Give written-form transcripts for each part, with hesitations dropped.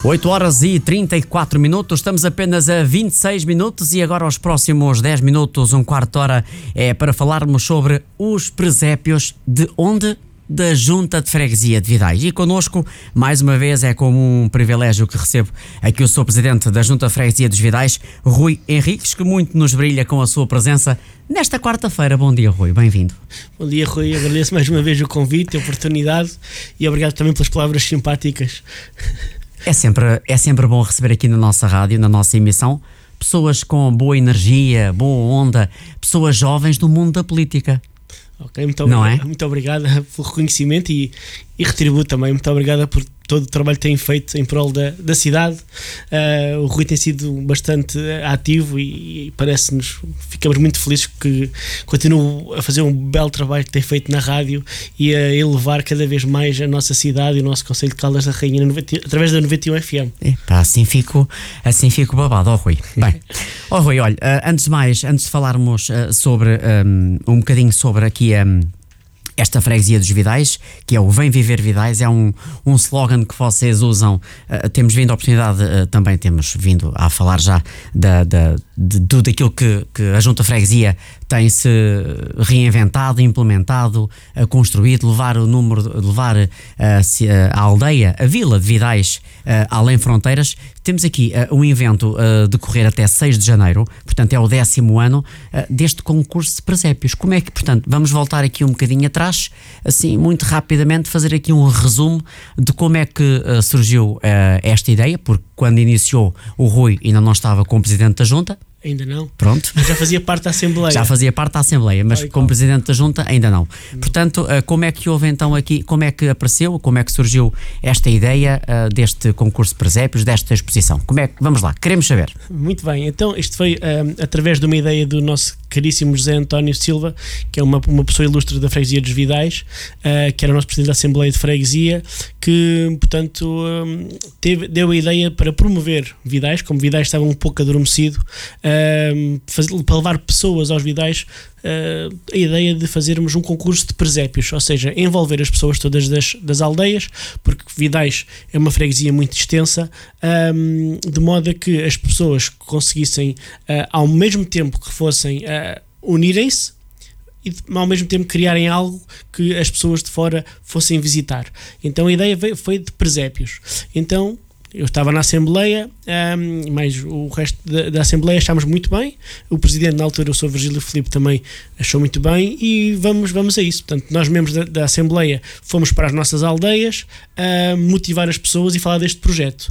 8 horas e 34 minutos, estamos apenas a 26 minutos e agora aos próximos 10 minutos, um quarto de hora, é para falarmos sobre os presépios de onde? Da Junta de Freguesia de Vidais. E connosco, mais uma vez, é como um privilégio que recebo aqui o Sr. Presidente da Junta de Freguesia dos Vidais, Rui Henriques, que muito nos brilha com a sua presença nesta quarta-feira. Bom dia, Rui, bem-vindo. Bom dia, Rui, agradeço mais uma vez o convite, a oportunidade e obrigado também pelas palavras simpáticas. É sempre bom receber aqui na nossa rádio, na nossa emissão, pessoas com boa energia, boa onda, pessoas jovens do mundo da política. Ok, muito obrigado pelo reconhecimento e retribuo também. Muito obrigado por todo o trabalho que têm feito em prol da cidade. O Rui tem sido bastante ativo e ficamos muito felizes que continua a fazer um belo trabalho que tem feito na rádio e a elevar cada vez mais a nossa cidade e o nosso concelho de Caldas da Rainha através da 91 FM. Assim fico babado, Rui. Bem, Rui, olha, antes de falarmos sobre um bocadinho sobre aqui esta freguesia dos Vidais, que é o Vem Viver Vidais, é um slogan que vocês usam. Temos vindo a oportunidade, também temos vindo a falar já de tudo aquilo que a Junta Freguesia tem-se reinventado, implementado, construído, levar a aldeia, a vila de Vidais além fronteiras. Temos aqui um evento a decorrer até 6 de janeiro, portanto é o 10º ano deste concurso de presépios. Como é que, portanto, vamos voltar aqui um bocadinho atrás, assim, muito rapidamente, fazer aqui um resumo de como é que surgiu esta ideia, porque quando iniciou o Rui ainda não estava como Presidente da Junta. Ainda não. Pronto. Já fazia parte da Assembleia. Já fazia parte da Assembleia, mas como Presidente da Junta ainda não. Portanto, como é que houve então aqui, como é que apareceu, como é que surgiu esta ideia deste concurso de presépios, desta exposição? Vamos lá, queremos saber. Muito bem, então isto foi através de uma ideia do nosso caríssimo José António Silva, que é uma pessoa ilustre da Freguesia dos Vidais, que era o nosso Presidente da Assembleia de Freguesia, que, portanto, deu a ideia para promover Vidais, como Vidais estava um pouco adormecido, para levar pessoas aos Vidais, a ideia de fazermos um concurso de presépios, ou seja, envolver as pessoas todas das aldeias, porque Vidais é uma freguesia muito extensa, de modo a que as pessoas conseguissem, ao mesmo tempo que fossem unirem-se, e ao mesmo tempo criarem algo que as pessoas de fora fossem visitar. Então a ideia foi de presépios. Então eu estava na Assembleia, mas o resto da Assembleia achámos muito bem. O Presidente, na altura, o Sr. Virgílio Filipe, também achou muito bem e vamos a isso. Portanto, nós, membros da Assembleia, fomos para as nossas aldeias motivar as pessoas e falar deste projeto.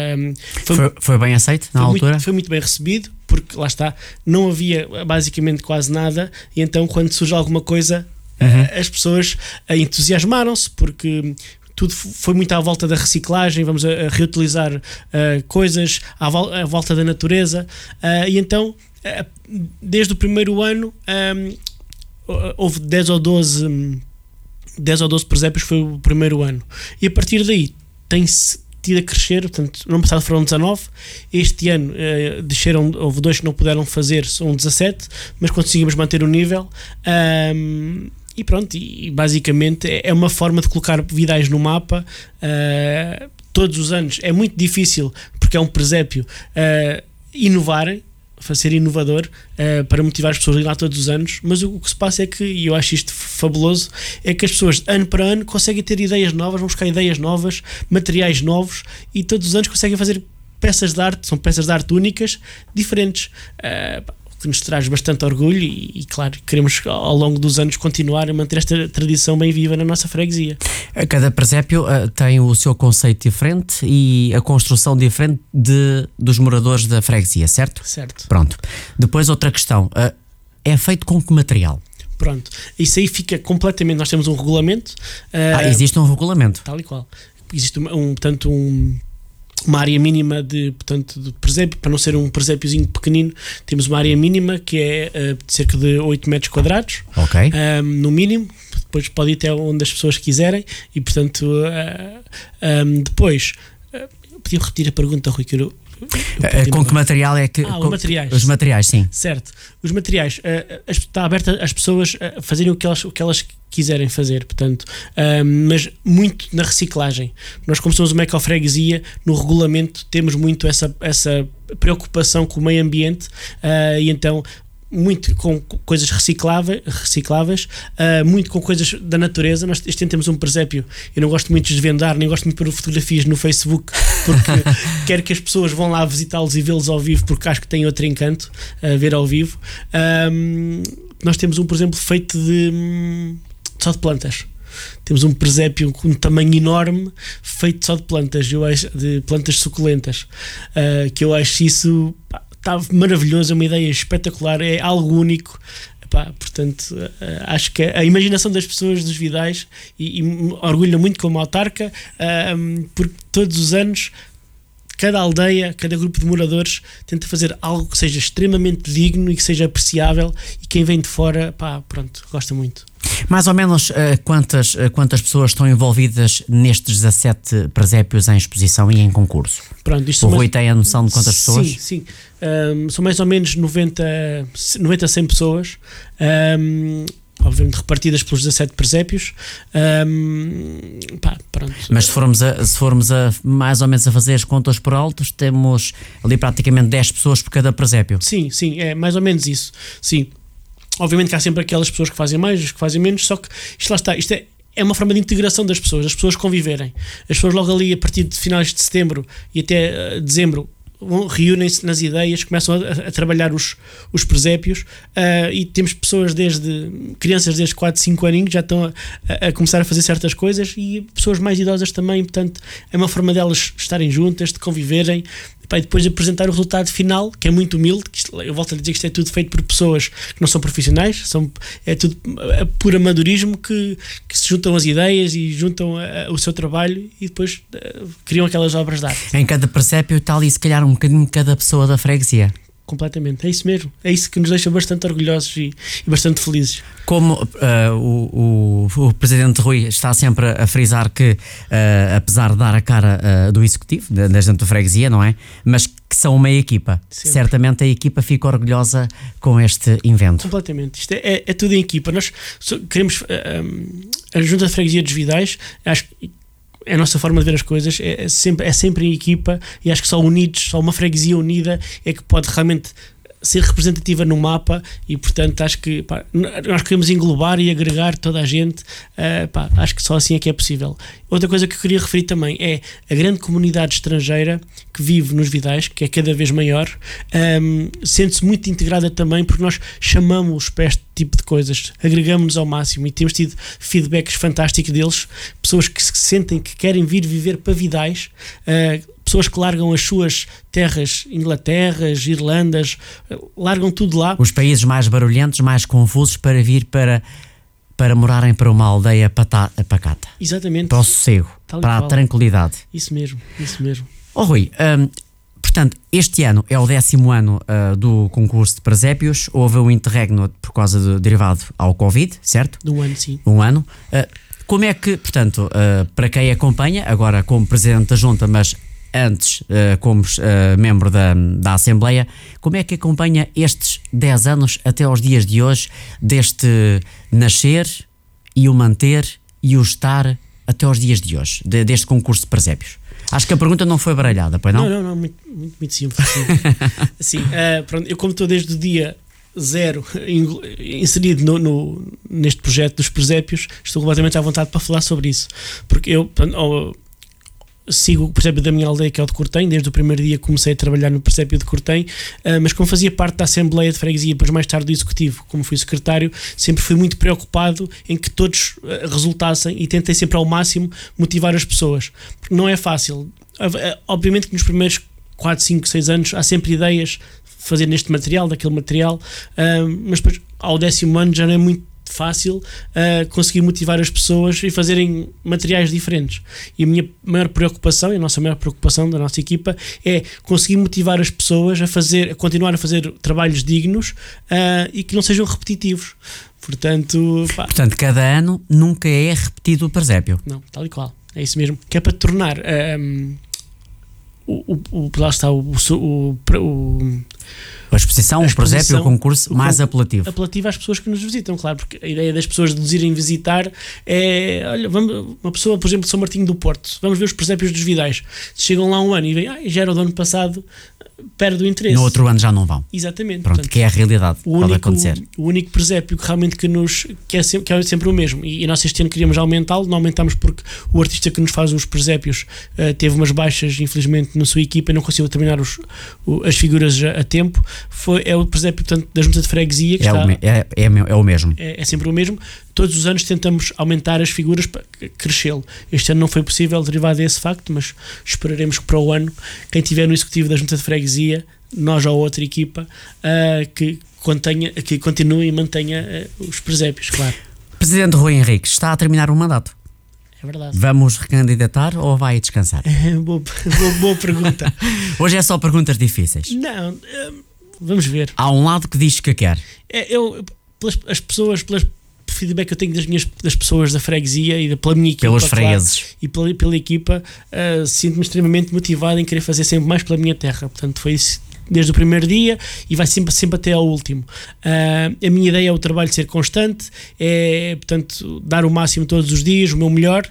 Foi bem aceito na altura? Foi muito bem recebido, porque lá está, não havia basicamente quase nada, e então quando surge alguma coisa, as pessoas entusiasmaram-se, porque tudo foi muito à volta da reciclagem, vamos a reutilizar coisas à volta da natureza, e então desde o primeiro ano houve 10 ou 12 presépios, foi o primeiro ano, e a partir daí tem-se tido a crescer. Portanto, no ano passado foram 19, este ano desceram, houve 2 que não puderam fazer, são 17, mas conseguimos manter o nível, e pronto, e basicamente é uma forma de colocar Vidais no mapa. Todos os anos é muito difícil, porque é um presépio, inovarem, ser inovador, para motivar as pessoas a ir lá todos os anos, mas o que se passa é que, e eu acho isto fabuloso, é que as pessoas ano para ano conseguem ter ideias novas, vão buscar ideias novas, materiais novos, e todos os anos conseguem fazer peças de arte, são peças de arte únicas, diferentes, que nos traz bastante orgulho e claro, queremos ao longo dos anos continuar a manter esta tradição bem viva na nossa freguesia. Cada presépio tem o seu conceito diferente e a construção diferente dos moradores da freguesia, certo? Certo. Pronto. Depois outra questão, é feito com que material? Pronto, isso aí fica completamente, nós temos um regulamento. Existe um regulamento? Tal e qual. Existe uma área mínima de presépio, para não ser um presépiozinho pequenino, temos uma área mínima que é de cerca de 8 metros quadrados, no mínimo. Depois pode ir até onde as pessoas quiserem e, portanto, depois podia repetir a pergunta, Rui, que eu com que material é que... os materiais. Os materiais, sim. Certo. Os materiais, está aberto às pessoas a fazerem o que elas quiserem fazer, portanto, mas muito na reciclagem. Nós, como somos uma ecofreguesia, no regulamento temos muito essa preocupação com o meio ambiente, e então muito com coisas recicláveis, muito com coisas da natureza. Nós este ano temos um presépio, eu não gosto muito de desvendar, nem gosto muito de pôr fotografias no Facebook, porque quero que as pessoas vão lá visitá-los e vê-los ao vivo, porque acho que tem outro encanto ver ao vivo. Nós temos por exemplo, feito só de plantas. Temos um presépio com um tamanho enorme, feito só de plantas, de plantas suculentas, que eu acho isso está maravilhoso, é uma ideia espetacular, é algo único. Portanto, acho que a imaginação das pessoas dos Vidais e me orgulha muito como autarca, porque todos os anos cada aldeia, cada grupo de moradores tenta fazer algo que seja extremamente digno e que seja apreciável, e quem vem de fora, pronto, gosta muito. Mais ou menos quantas pessoas estão envolvidas nestes 17 presépios em exposição e em concurso? Pronto, o Rui tem a noção de quantas pessoas? Sim. São mais ou menos 90 a 100 pessoas, obviamente repartidas pelos 17 presépios. Pronto. Mas se formos a mais ou menos a fazer as contas por altos, temos ali praticamente 10 pessoas por cada presépio. Sim, é mais ou menos isso. Sim. Obviamente que há sempre aquelas pessoas que fazem mais, os que fazem menos, só que isto lá está, isto é uma forma de integração das pessoas, as pessoas conviverem. As pessoas logo ali a partir de finais de setembro e até dezembro reúnem-se nas ideias, começam a trabalhar os presépios, e temos pessoas crianças desde 4, 5 aninhos que já estão a começar a fazer certas coisas, e pessoas mais idosas também, portanto é uma forma delas estarem juntas, de conviverem, e depois de apresentar o resultado final, que é muito humilde, eu volto a dizer que isto é tudo feito por pessoas que não são profissionais, é tudo puro amadorismo, que se juntam as ideias e juntam o seu trabalho e depois criam aquelas obras de arte. Em cada presépio está ali se calhar um bocadinho de cada pessoa da freguesia. Completamente, é isso mesmo, é isso que nos deixa bastante orgulhosos e bastante felizes. Como o Presidente Rui está sempre a frisar que, apesar de dar a cara do Executivo, da gente da freguesia, não é? Mas que são uma equipa. Sempre. Certamente a equipa fica orgulhosa com este evento. Completamente, isto é tudo em equipa. Nós queremos, a Junta de Freguesia dos Vidais, acho que é a nossa forma de ver as coisas, é sempre em equipa, e acho que só unidos, só uma freguesia unida é que pode realmente ser representativa no mapa, e portanto acho que nós queremos englobar e agregar toda a gente, acho que só assim é que é possível. Outra coisa que eu queria referir também é a grande comunidade estrangeira que vive nos Vidais, que é cada vez maior, sente-se muito integrada também, porque nós chamamos para este tipo de coisas, agregamos-nos ao máximo, e temos tido feedbacks fantásticos deles, pessoas que se sentem que querem vir viver para Vidais, pessoas que largam as suas terras, Inglaterras, Irlandas, largam tudo lá. Os países mais barulhentos, mais confusos, para vir para morarem para uma aldeia pacata. Exatamente. Para o sossego, para a tranquilidade. Isso mesmo. Rui, portanto, este ano é o 10º ano do concurso de presépios. Houve um interregno por causa derivado ao Covid, certo? De um ano, sim. Um ano. Como é que, portanto, para quem acompanha, agora como Presidente da Junta, mas antes como membro da Assembleia, como é que acompanha estes 10 anos até aos dias de hoje, deste nascer e o manter e o estar até aos dias de hoje, deste concurso de presépios? Acho que a pergunta não foi baralhada, pois não? Não, muito simples. Assim, pronto, eu como estou desde o dia 0 inserido neste projeto dos presépios, estou completamente à vontade para falar sobre isso, porque eu sigo o presépio da minha aldeia, que é o de Cortem. Desde o primeiro dia comecei a trabalhar no presépio de Cortem, mas como fazia parte da Assembleia de Freguesia, depois mais tarde do Executivo, como fui secretário, sempre fui muito preocupado em que todos resultassem, e tentei sempre ao máximo motivar as pessoas, porque não é fácil. Obviamente que nos primeiros 4, 5, 6 anos há sempre ideias de fazer neste material, daquele material, mas depois ao 10º ano já não é muito fácil conseguir motivar as pessoas e fazerem materiais diferentes. E a minha maior preocupação, e a nossa maior preocupação da nossa equipa, é conseguir motivar as pessoas a continuar a fazer trabalhos dignos e que não sejam repetitivos. Portanto, cada ano nunca é repetido o presépio. Não, tal e qual. É isso mesmo. Que é para tornar lá está A exposição, o presépio, o concurso mais apelativo. Apelativo às pessoas que nos visitam, claro, porque a ideia das pessoas de nos irem visitar é, olha, uma pessoa, por exemplo, de São Martinho do Porto, vamos ver os presépios dos Vidais. Chegam lá um ano e veem, já era o do ano passado, perde o interesse. No outro ano já não vão. Exatamente. Pronto, Portanto, que é a realidade, pode acontecer. O único presépio que realmente que é sempre o mesmo, e nós este ano queríamos aumentá-lo, não aumentámos porque o artista que nos faz os presépios teve umas baixas, infelizmente, na sua equipa e não conseguiu terminar as figuras a tempo. É o presépio, portanto, da Junta de Freguesia, que é o mesmo. É sempre o mesmo. Todos os anos tentamos aumentar as figuras para crescê-lo. Este ano não foi possível, derivado desse facto, mas esperaremos que para o ano, quem tiver no executivo da Junta de Freguesia, nós ou outra equipa, que continue e mantenha os presépios, claro. Presidente Rui Henrique, está a terminar o mandato. É verdade. Vamos recandidatar ou vai descansar? Boa pergunta. Hoje é só perguntas difíceis. Não, vamos ver. Há um lado que diz que quer. Pelas feedback que eu tenho das pessoas da freguesia e pela minha equipa, pelos fregueses, claro, e pela equipa, sinto-me extremamente motivado em querer fazer sempre mais pela minha terra. Portanto, foi isso desde o primeiro dia e vai sempre até ao último. A minha ideia é o trabalho ser constante, portanto, dar o máximo todos os dias, o meu melhor.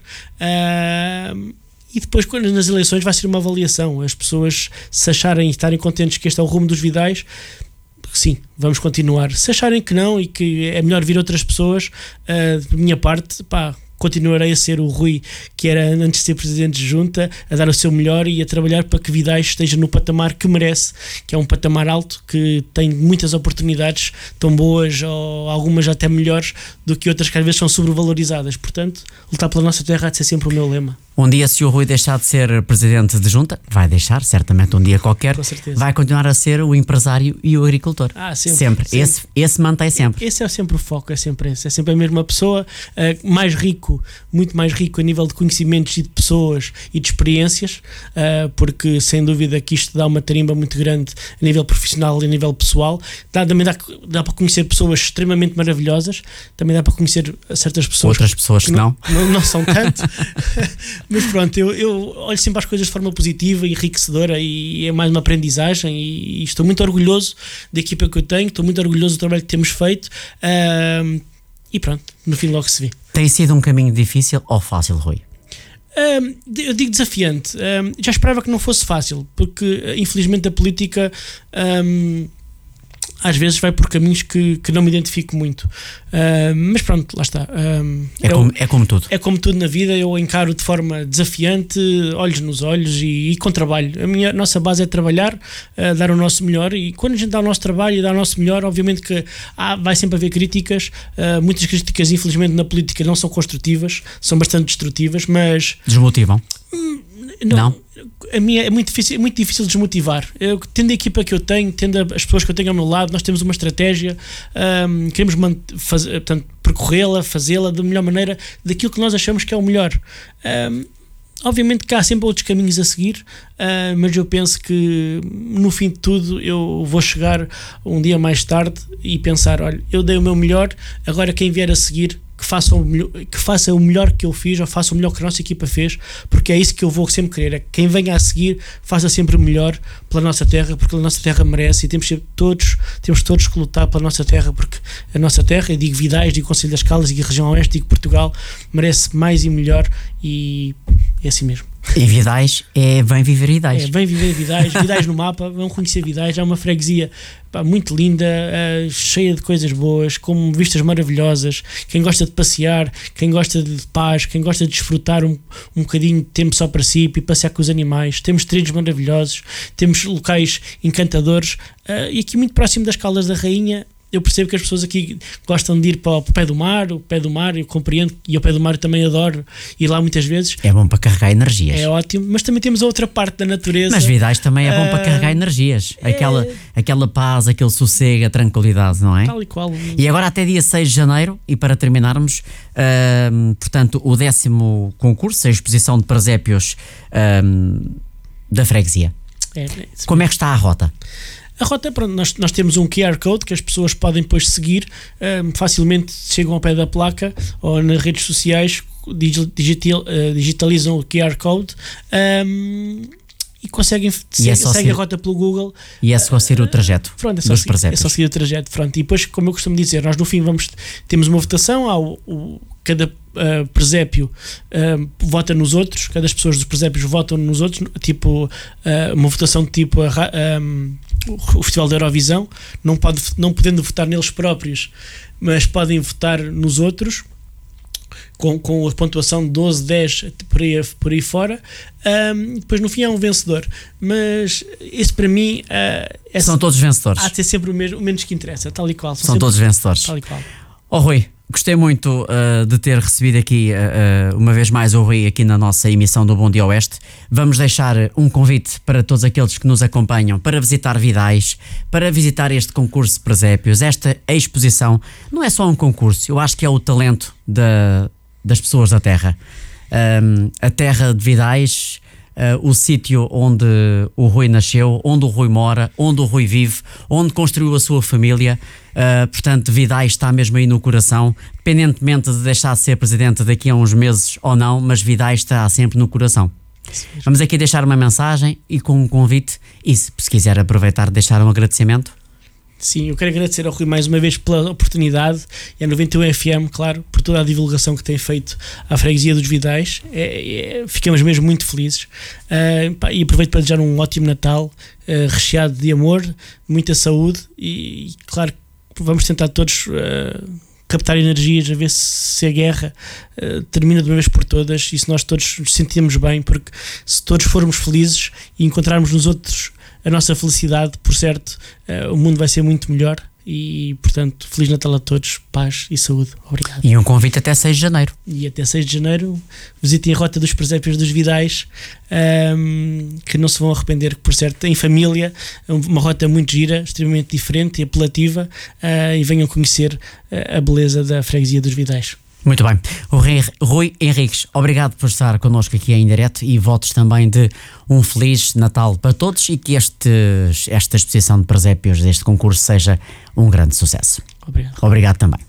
E depois, quando nas eleições, vai ser uma avaliação. As pessoas, se acharem e estarem contentes que este é o rumo dos Vidais, sim, vamos continuar. Se acharem que não e que é melhor vir outras pessoas, da minha parte, continuarei a ser o Rui que era antes de ser presidente de junta, a dar o seu melhor e a trabalhar para que Vidais esteja no patamar que merece, que é um patamar alto, que tem muitas oportunidades tão boas ou algumas até melhores do que outras que às vezes são sobrevalorizadas. Portanto, lutar pela nossa terra há de ser sempre o meu lema. Um dia, se o Rui deixar de ser presidente de junta, vai deixar, certamente um dia qualquer, com certeza, vai continuar a ser o empresário e o agricultor. Sempre. Esse mantém sempre. Esse é sempre o foco, é sempre esse. É sempre a mesma pessoa, mais rico, muito mais rico a nível de conhecimentos e de pessoas e de experiências, porque sem dúvida que isto dá uma tarimba muito grande a nível profissional e a nível pessoal. Também dá para conhecer pessoas extremamente maravilhosas, também dá para conhecer certas pessoas, outras pessoas que não são tanto. Mas pronto, eu olho sempre as coisas de forma positiva e enriquecedora e é mais uma aprendizagem e estou muito orgulhoso da equipa que eu tenho, estou muito orgulhoso do trabalho que temos feito, e pronto, no fim logo se vê. Tem sido um caminho difícil ou fácil, Rui? Eu digo desafiante. Já esperava que não fosse fácil, porque infelizmente a política às vezes vai por caminhos que não me identifico muito, mas pronto, lá está. É como tudo. É como tudo na vida, eu encaro de forma desafiante, olhos nos olhos e com trabalho. Nossa base é trabalhar, dar o nosso melhor, e quando a gente dá o nosso trabalho e dá o nosso melhor, obviamente que vai sempre haver críticas, muitas críticas infelizmente na política não são construtivas, são bastante destrutivas, mas... Desmotivam? Não? A minha é muito difícil desmotivar. Tendo a equipa que eu tenho, tendo as pessoas que eu tenho ao meu lado, nós temos uma estratégia, queremos percorrê-la, fazê-la da melhor maneira, daquilo que nós achamos que é o melhor. Obviamente que há sempre outros caminhos a seguir, mas eu penso que no fim de tudo eu vou chegar um dia mais tarde e pensar, olha, eu dei o meu melhor, agora quem vier a seguir que faça o melhor que eu fiz, ou faça o melhor que a nossa equipa fez, porque é isso que eu vou sempre querer, é que quem venha a seguir faça sempre o melhor pela nossa terra, porque a nossa terra merece, e temos todos que lutar pela nossa terra, porque a nossa terra, eu digo Vidais, digo Conselho das Caldas, digo Região Oeste, digo Portugal, merece mais e melhor, e é assim mesmo. E Vidais vem viver Vidais. Vem viver Vidais, Vidais no mapa, vão conhecer Vidais, é uma freguesia muito linda, cheia de coisas boas, com vistas maravilhosas. Quem gosta de passear, quem gosta de paz, quem gosta de desfrutar um bocadinho de tempo só para si e passear com os animais, temos trilhos maravilhosos, temos locais encantadores, e aqui muito próximo das Caldas da Rainha. Eu percebo que as pessoas aqui gostam de ir para o pé do mar, eu compreendo, e ao pé do mar eu também adoro ir lá muitas vezes. É bom para carregar energias. É ótimo, mas também temos a outra parte da natureza. Mas Vidais também é bom para carregar energias. Aquela paz, aquele sossego, a tranquilidade, não é? Tal e qual. E agora até dia 6 de janeiro, e para terminarmos, portanto, o 10º concurso, a exposição de presépios da freguesia. Como é que está a rota? A rota, pronto, nós temos um QR Code que as pessoas podem depois seguir, facilmente chegam ao pé da placa ou nas redes sociais, digitalizam o QR Code, e conseguem seguir a rota pelo Google. E é só seguir o trajeto Pronto, dos presépios. É só seguir o trajeto. Pronto. E depois, como eu costumo dizer, nós no fim temos uma votação, cada presépio vota nos outros, cada as pessoas dos presépios votam nos outros, tipo uma votação de tipo o Festival da Eurovisão, não podendo votar neles próprios, mas podem votar nos outros, com a pontuação de 12, 10 por aí fora. Depois no fim é um vencedor, mas esse para mim são todos vencedores. Há de ser sempre o menos que interessa, tal e qual. São todos vencedores. Tal e qual. Rui, gostei muito de ter recebido aqui uma vez mais o Rui aqui na nossa emissão do Bom Dia Oeste. Vamos deixar um convite para todos aqueles que nos acompanham para visitar Vidais, para visitar este concurso de presépios. Esta exposição não é só um concurso, eu acho que é o talento das pessoas da terra. A terra de Vidais, o sítio onde o Rui nasceu, onde o Rui mora, onde o Rui vive, onde construiu a sua família. Portanto, Vidais está mesmo aí no coração, independentemente de deixar de ser presidente daqui a uns meses ou não, mas Vidais está sempre no coração. Vamos aqui deixar uma mensagem e com um convite, e se quiser aproveitar de deixar um agradecimento. Sim, eu quero agradecer ao Rui mais uma vez pela oportunidade e a 91 FM, claro, por toda a divulgação que tem feito à freguesia dos Vidais. Ficamos mesmo muito felizes. E aproveito para desejar um ótimo Natal, recheado de amor, muita saúde e claro, vamos tentar todos captar energias, a ver se a guerra termina de uma vez por todas e se nós todos nos sentimos bem, porque se todos formos felizes e encontrarmos nos outros a nossa felicidade, por certo, o mundo vai ser muito melhor e, portanto, Feliz Natal a todos, paz e saúde. Obrigado. E um convite até 6 de janeiro. E até 6 de janeiro visitem a Rota dos Presépios dos Vidais, que não se vão arrepender, que, por certo, em família, uma rota muito gira, extremamente diferente e apelativa, e venham conhecer a beleza da freguesia dos Vidais. Muito bem. O Rui Henriques, obrigado por estar connosco aqui em direto e votos também de um Feliz Natal para todos e que esta exposição de presépios deste concurso seja um grande sucesso. Obrigado. Obrigado também.